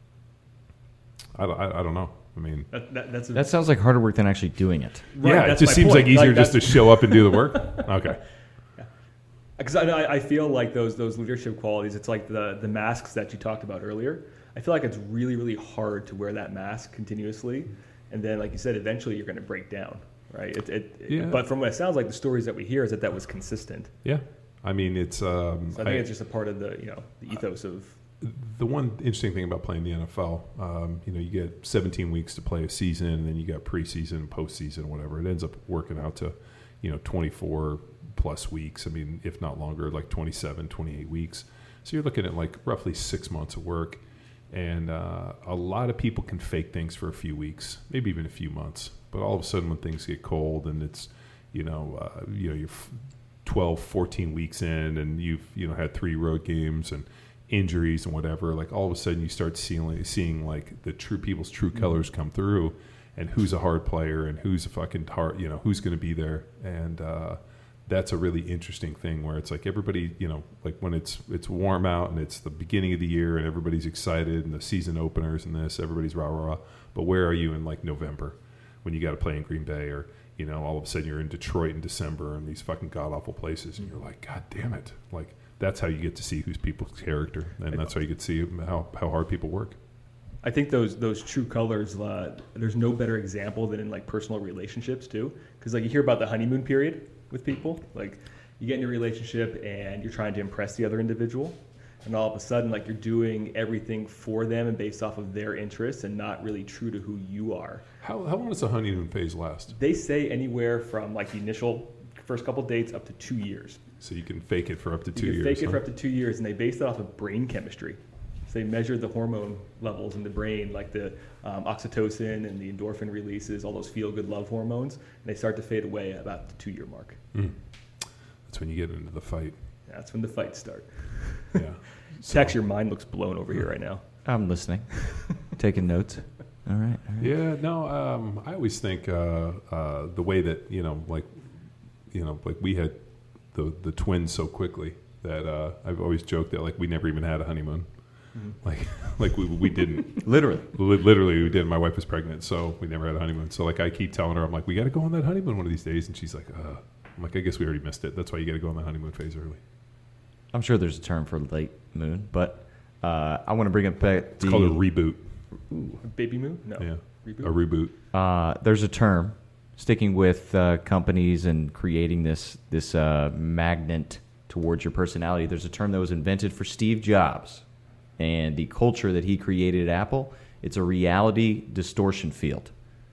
I, I, I don't know. I mean, that, that, that's a, That sounds like harder work than actually doing it. right, yeah, it that's just my seems point. like easier Like, just to that's- show up and do the work. Okay. Because I, I feel like those those leadership qualities, it's like the the masks that you talked about earlier. I feel like it's really, really hard to wear that mask continuously. And then, like you said, eventually you're going to break down, right? It, it, Yeah. But from what it sounds like, the stories that we hear is that that was consistent. Yeah. I mean, it's. Um, So I think it's just a part of the, you know, the ethos of... The one interesting thing about playing the N F L, um, you know, you get seventeen weeks to play a season, and then you got preseason, postseason, whatever. It ends up working out to, you know, twenty-four plus weeks. I mean, if not longer, like twenty-seven, twenty-eight weeks. So you're looking at like roughly six months of work. And uh, a lot of people can fake things for a few weeks, maybe even a few months. But all of a sudden when things get cold and it's, you know, uh, you know, you're twelve, fourteen weeks in and you've, you know, had three road games and injuries and whatever, like all of a sudden you start seeing, seeing like the true people's true colors come through, and who's a hard player and who's a fucking hard, you know, who's going to be there. And uh, that's a really interesting thing where it's like everybody, you know, like when it's it's warm out and it's the beginning of the year and everybody's excited and the season openers and this, everybody's rah, rah, rah. But where are you in like November when you got to play in Green Bay, or, you know, all of a sudden you're in Detroit in December and these fucking god-awful places and you're like, God damn it. Like, that's how you get to see who's people's character, and that's how you get to see how, how hard people work. I think those those true colors, uh, there's no better example than in like personal relationships too. Because like you hear about the honeymoon period with people, like you get in a relationship and you're trying to impress the other individual, and all of a sudden like you're doing everything for them and based off of their interests and not really true to who you are. How, how long does the honeymoon phase last? They say anywhere from like the initial first couple dates up to two years. So you can fake it for up to two you can years. fake it huh? for up to two years, and they base it off of brain chemistry. So they measure the hormone levels in the brain, like the um, oxytocin and the endorphin releases, all those feel-good love hormones, and they start to fade away at about the two-year mark. Mm. That's when you get into the fight. That's when the fights start. Yeah. Tex, your mind looks blown over here right now. I'm listening, taking notes. All right. All right. Yeah, no, um, I always think uh, uh, the way that, you know, like, you know, like we had the the twins so quickly that uh, I've always joked that like we never even had a honeymoon. Mm-hmm. Like, like we we didn't. Literally. Li- literally, we did. My wife was pregnant, so we never had a honeymoon. So like I keep telling her, I'm like, we got to go on that honeymoon one of these days, and she's like, uh. I'm like, I guess we already missed it. That's why you got to go on that honeymoon phase early. I'm sure there's a term for late moon, but uh, I want to bring up back It's the, called a reboot. Ooh, a baby moon? No. Yeah, Reboot? a reboot. Uh, there's a term, sticking with uh, companies and creating this this uh, magnet towards your personality. There's a term that was invented for Steve Jobs and the culture that he created at Apple. It's a reality distortion field,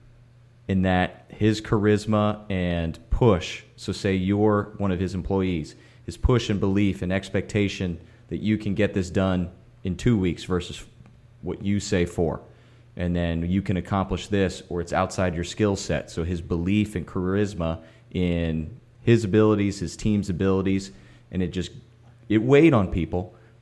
in that his charisma and push, so say you're one of his employees, his push and belief and expectation that you can get this done in two weeks versus what you say four. And then you can accomplish this, or it's outside your skill set. So his belief and charisma in his abilities, his team's abilities, and it just, it weighed on people.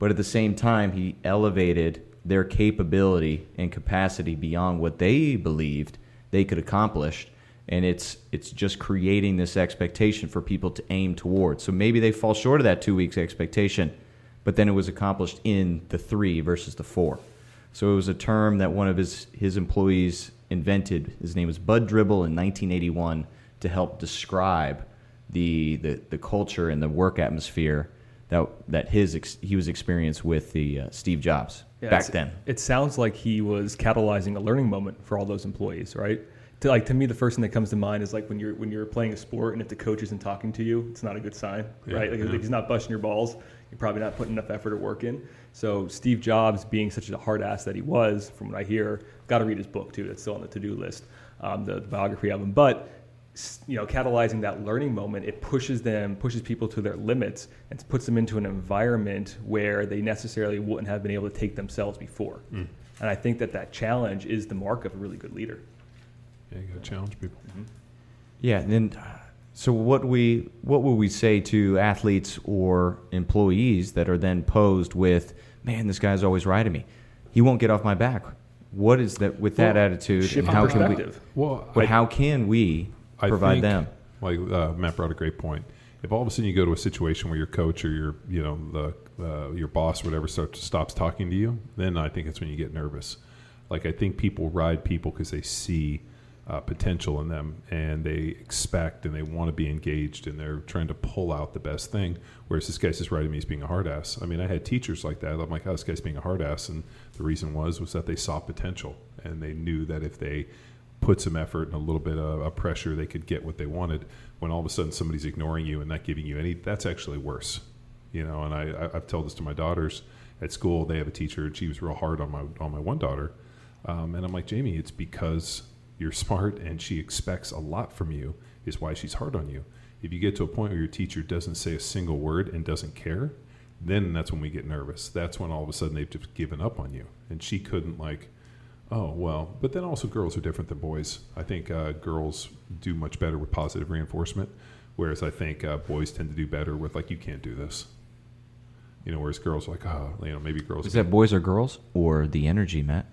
But at the same time, he elevated their capability and capacity beyond what they believed they could accomplish. And it's it's just creating this expectation for people to aim towards. So maybe they fall short of that two weeks expectation, but then it was accomplished in the three versus the four. So it was a term that one of his, his employees invented. His name was Bud Dribble in nineteen eighty-one to help describe the the, the culture and the work atmosphere that that his ex, he was experienced with the uh, Steve Jobs. Yeah, back then. It sounds like he was catalyzing a learning moment for all those employees, right? To, like to me, the first thing that comes to mind is like when you're when you're playing a sport and if the coach isn't talking to you, it's not a good sign, yeah, right? Like yeah. if he's not busting your balls, you're probably not putting enough effort or work in. So Steve Jobs, being such a hard ass that he was, from what I hear, got to read his book too. That's still on the to-do list, um, the, the biography of him. But you know, catalyzing that learning moment, it pushes them, pushes people to their limits, and puts them into an environment where they necessarily wouldn't have been able to take themselves before. Mm. And I think that that challenge is the mark of a really good leader. Yeah, you got to challenge people. Mm-hmm. Yeah, and then so what we what would we say to athletes or employees that are then posed with, man, this guy's always right at me. He won't get off my back. What is that with that well, attitude, and how can we? Well, but I, how can we I provide think, them? Like uh, Matt brought a great point. If all of a sudden you go to a situation where your coach or your you know the uh, your boss or whatever starts stops talking to you, then I think it's when you get nervous. Like I think people ride people because they see uh, potential in them and they expect and they want to be engaged and they're trying to pull out the best thing. Whereas this guy's just riding me as being a hard ass. I mean, I had teachers like that. I'm like, oh, this guy's being a hard ass, and the reason was was that they saw potential and they knew that if they put some effort and a little bit of, of pressure, they could get what they wanted. When all of a sudden somebody's ignoring you and not giving you any, that's actually worse. You know, and I, I've told this to my daughters at school. They have a teacher, and she was real hard on my on my one daughter. Um, and I'm like, Jamie, it's because you're smart and she expects a lot from you is why she's hard on you. If you get to a point where your teacher doesn't say a single word and doesn't care, then that's when we get nervous. That's when all of a sudden they've just given up on you. And she couldn't like, oh, well, but then also girls are different than boys. I think uh, girls do much better with positive reinforcement, whereas I think uh, boys tend to do better with, like, you can't do this. You know, whereas girls are like, oh, you know, maybe girls. Is that boys or girls or the energy, Matt?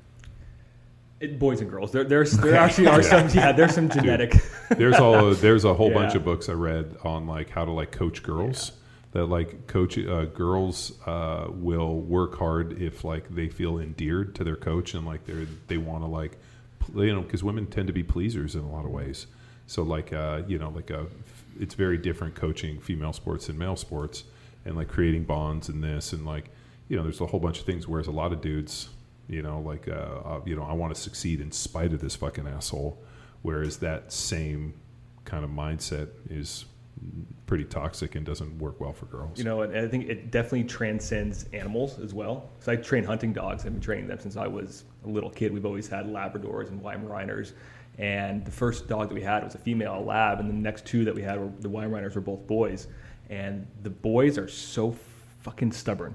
It, boys and girls. There, there's, there actually are some, yeah, there's some genetic. Dude, there's, all, there's a whole yeah. bunch of books I read on, like, how to, like, coach girls. Yeah. That like coach uh, girls uh, will work hard if like they feel endeared to their coach and like they they want to like you know because women tend to be pleasers in a lot of ways. So like uh, you know like a it's very different coaching female sports than male sports and like creating bonds and this and like you know there's a whole bunch of things. Whereas a lot of dudes you know like uh, uh, you know I want to succeed in spite of this fucking asshole. Whereas that same kind of mindset is pretty toxic and doesn't work well for girls. You know, and I think it definitely transcends animals as well. So I train hunting dogs. I've been training them since I was a little kid. We've always had Labradors and Weimaraners. And the first dog that we had was a female lab, and the next two that we had were the Weimaraners were both boys. And the boys are so fucking stubborn.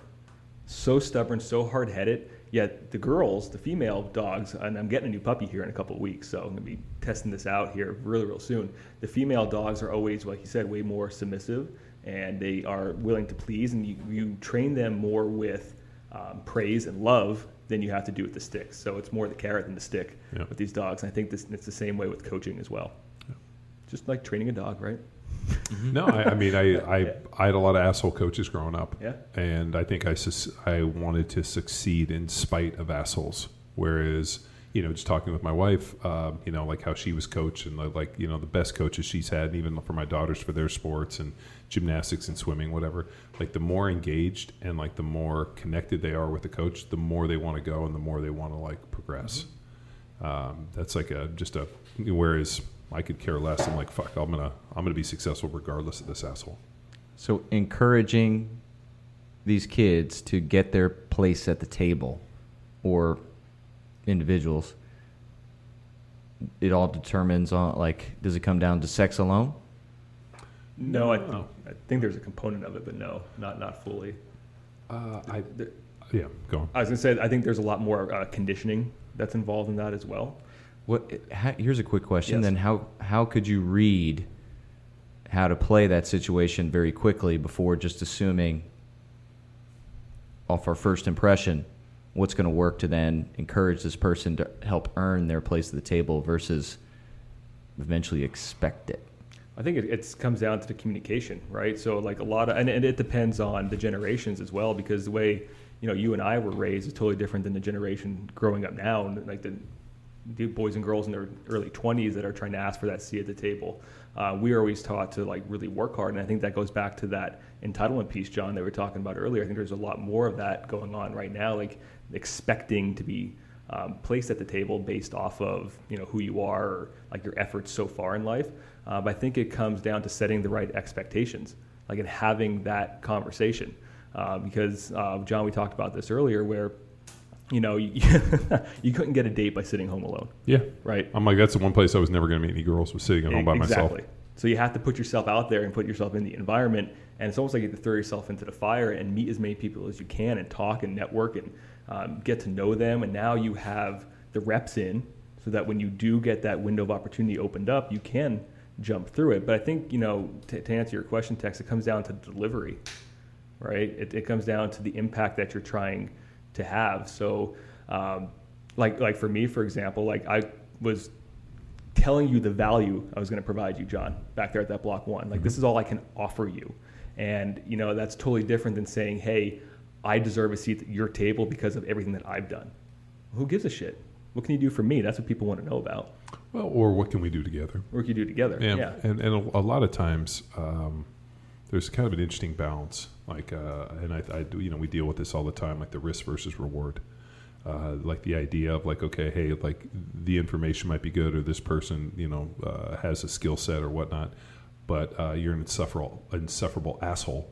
So stubborn, so hard-headed. Yet the girls, the female dogs, and I'm getting a new puppy here in a couple of weeks, so I'm going to be testing this out here really, real soon. The female dogs are always, like you said, way more submissive, and they are willing to please, and you, you train them more with um, praise and love than you have to do with the sticks. So it's more the carrot than the stick yeah. with these dogs. And I think this, it's the same way with coaching as well. Yeah. Just like training a dog, right? No, I, I mean, I, I, yeah. I had a lot of asshole coaches growing up, yeah. and I think I, I wanted to succeed in spite of assholes. Whereas, you know, just talking with my wife, uh, you know, like how she was coached and like, you know, the best coaches she's had, and even for my daughters for their sports and gymnastics and swimming, whatever, like the more engaged and like the more connected they are with the coach, the more they want to go and the more they want to like progress. Mm-hmm. Um, that's like a, just a, whereas I could care less. I'm like, fuck, I'm gonna I'm gonna be successful regardless of this asshole. So encouraging these kids to get their place at the table, or individuals, it all determines on like, does it come down to sex alone? No, I, th- I think there's a component of it, but no, not not fully. Uh, I there, yeah, go on. I was gonna say I think there's a lot more uh, conditioning that's involved in that as well. What? How, here's a quick question. Yes. Then, how how could you read how to play that situation very quickly before just assuming off our first impression, what's going to work to then encourage this person to help earn their place at the table versus eventually expect it? I think it it's, comes down to the communication, right? So like a lot of, and, and it depends on the generations as well, because the way, you know, you and I were raised is totally different than the generation growing up now, and like the, the boys and girls in their early twenties that are trying to ask for that seat at the table. Uh, we are always taught to like really work hard, and I think that goes back to that entitlement piece, John, that we were talking about earlier. I think there's a lot more of that going on right now, like expecting to be um, placed at the table based off of, you know, who you are or like your efforts so far in life. Uh, but I think it comes down to setting the right expectations, like and having that conversation. Uh, because, uh, John, we talked about this earlier where, you know, you, you couldn't get a date by sitting home alone. Yeah. Right. I'm like, that's the one place I was never going to meet any girls, was sitting at home by exactly. myself. So you have to put yourself out there and put yourself in the environment. And it's almost like you have to throw yourself into the fire and meet as many people as you can and talk and network and um, get to know them. And now you have the reps in so that when you do get that window of opportunity opened up, you can jump through it. But I think, you know, to, to answer your question, Tex, it comes down to delivery, right? It, it comes down to the impact that you're trying to have. So um, like like for me, for example, like I was telling you the value I was going to provide you, John, back there at that block one. Like, mm-hmm. This is all I can offer you. And, you know, that's totally different than saying, hey, I deserve a seat at your table because of everything that I've done. Who gives a shit? What can you do for me? That's what people want to know about. Well, or what can we do together? What can you do together? And, yeah. And, and a, a lot of times um, there's kind of an interesting balance. Like, uh, and I, I do, you know, we deal with this all the time, like the risk versus reward. Uh, like the idea of like, okay, hey, like the information might be good, or this person, you know, uh, has a skill set or whatnot, but uh, you're an insufferable, insufferable asshole,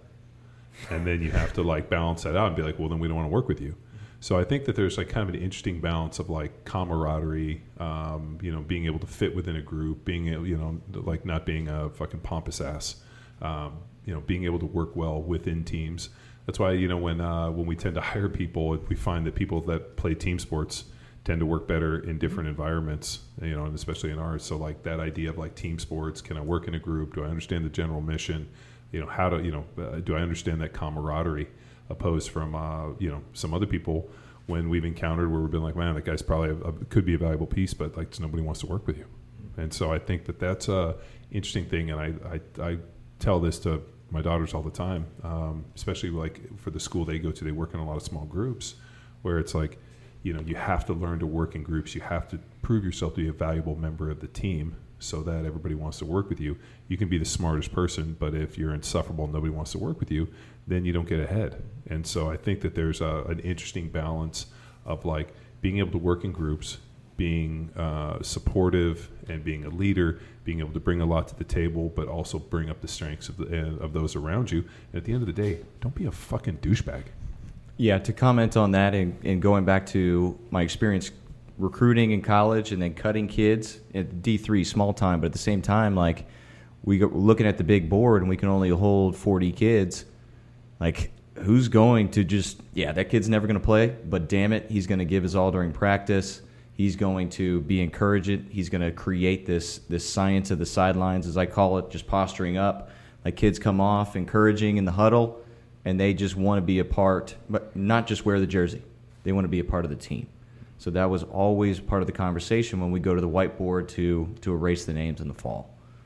and then you have to like balance that out and be like, well, then we don't want to work with you. So I think that there's like kind of an interesting balance of like camaraderie, um, you know, being able to fit within a group, being able, you know, like not being a fucking pompous ass, um, you know, being able to work well within teams. That's why, you know, when uh, when we tend to hire people, we find that people that play team sports tend to work better in different environments, you know, and especially in ours. So like that idea of like team sports, can I work in a group? Do I understand the general mission? You know, how to, you know, uh, do I understand that camaraderie opposed from, uh, you know, some other people when we've encountered where we've been like, man, that guy's probably a, a, could be a valuable piece, but like nobody wants to work with you. And so I think that that's a interesting thing. And I, I, I tell this to my daughters all the time, um, especially like for the school they go to. They work in a lot of small groups where it's like, you know, you have to learn to work in groups. You have to prove yourself to be a valuable member of the team so that everybody wants to work with you. You can be the smartest person, but if you're insufferable and nobody wants to work with you, then you don't get ahead. And so I think that there's a, an interesting balance of like being able to work in groups, being uh, supportive and being a leader, being able to bring a lot to the table, but also bring up the strengths of, the, uh, of those around you. And at the end of the day, don't be a fucking douchebag. Yeah, to comment on that and, and going back to my experience recruiting in college and then cutting kids at D three small time, but at the same time, like we go, looking at the big board and we can only hold forty kids. Like, who's going to just, yeah, that kid's never going to play, but damn it, he's going to give his all during practice. He's going to be encouraging. He's going to create this this science of the sidelines, as I call it, just posturing up. Like kids come off, encouraging in the huddle, and they just want to be a part, but not just wear the jersey. They want to be a part of the team. So that was always part of the conversation when we go to the whiteboard to to erase the names in the fall.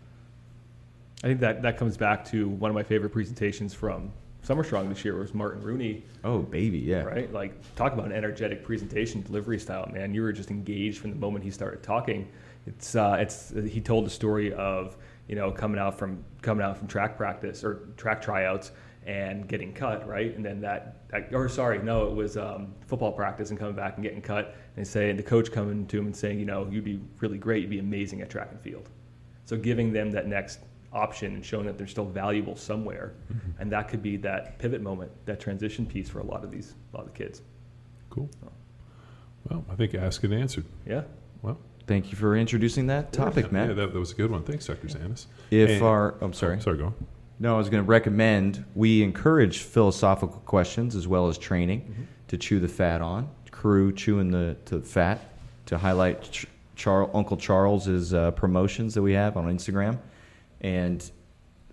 I think that, that comes back to one of my favorite presentations from Summer Strong this year was Martin Rooney. Oh, baby, yeah. Right? Like, talk about an energetic presentation, delivery style, man. You were just engaged from the moment he started talking. It's, uh, it's, he told the story of, you know, coming out from, coming out from track practice or track tryouts and getting cut, right? And then that, or sorry, no, it was um, football practice and coming back and getting cut and saying, the coach coming to him and saying, you know, you'd be really great, you'd be amazing at track and field. So giving them that next option and showing that they're still valuable somewhere, mm-hmm. and that could be that pivot moment, that transition piece for a lot of these, a lot of the kids. Cool. Well, I think asked and answered. Yeah. Well, thank you for introducing that topic, yeah, Matt. Yeah, that, that was a good one. Thanks, Doctor Zanis. If and, our, I'm sorry. Oh, sorry, go on. No, I was going to recommend we encourage philosophical questions as well as training mm-hmm. to chew the fat on. Crew chewing the to the fat to highlight Ch- Char- Uncle Charles's uh, promotions that we have on Instagram. And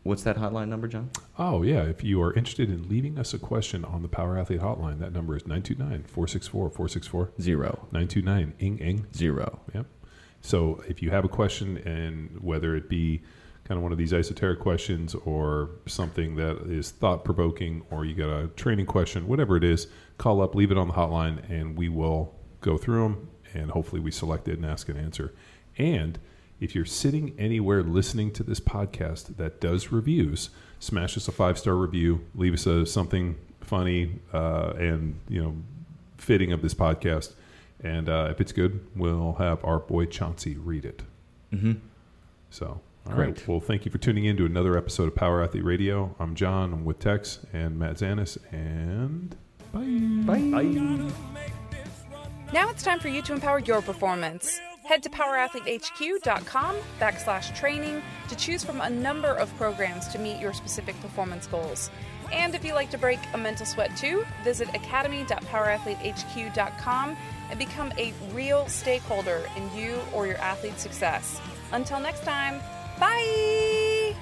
What's that hotline number, John? Oh, yeah. If you are interested in leaving us a question on the Power Athlete Hotline, that number is nine two nine, four six four, four six four. Zero. nine two nine, ing, ing. Zero. Yep. So if you have a question, and whether it be kind of one of these esoteric questions or something that is thought-provoking, or you got a training question, whatever it is, call up, leave it on the hotline, and we will go through them, and hopefully we select it and ask an answer. And if you're sitting anywhere listening to this podcast that does reviews, smash us a five-star review, leave us a, something funny uh, and you know fitting of this podcast. And uh, if it's good, we'll have our boy Chauncey read it. Mm-hmm. So, all Great. right. Well, thank you for tuning in to another episode of Power Athlete Radio. I'm John. I'm with Tex and Matt Zanis. And bye. Bye. Now it's time for you to empower your performance. Head to powerathletehq.com backslash training to choose from a number of programs to meet your specific performance goals. And if you like to break a mental sweat too, visit academy dot powerathletehq dot com and become a real stakeholder in you or your athlete's success. Until next time, bye!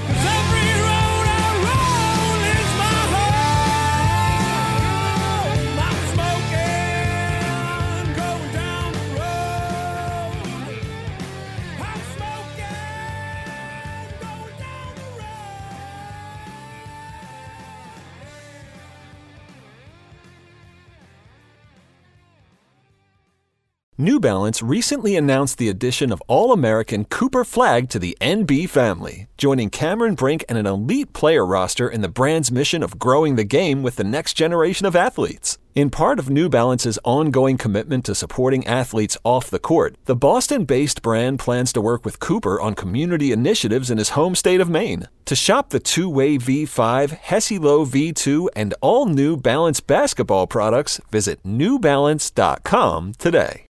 New Balance recently announced the addition of All-American Cooper Flag to the N B family, joining Cameron Brink and an elite player roster in the brand's mission of growing the game with the next generation of athletes. In part of New Balance's ongoing commitment to supporting athletes off the court, the Boston-based brand plans to work with Cooper on community initiatives in his home state of Maine. To shop the two-way V five, Hesi-Lo V two, and all New Balance basketball products, visit new balance dot com today.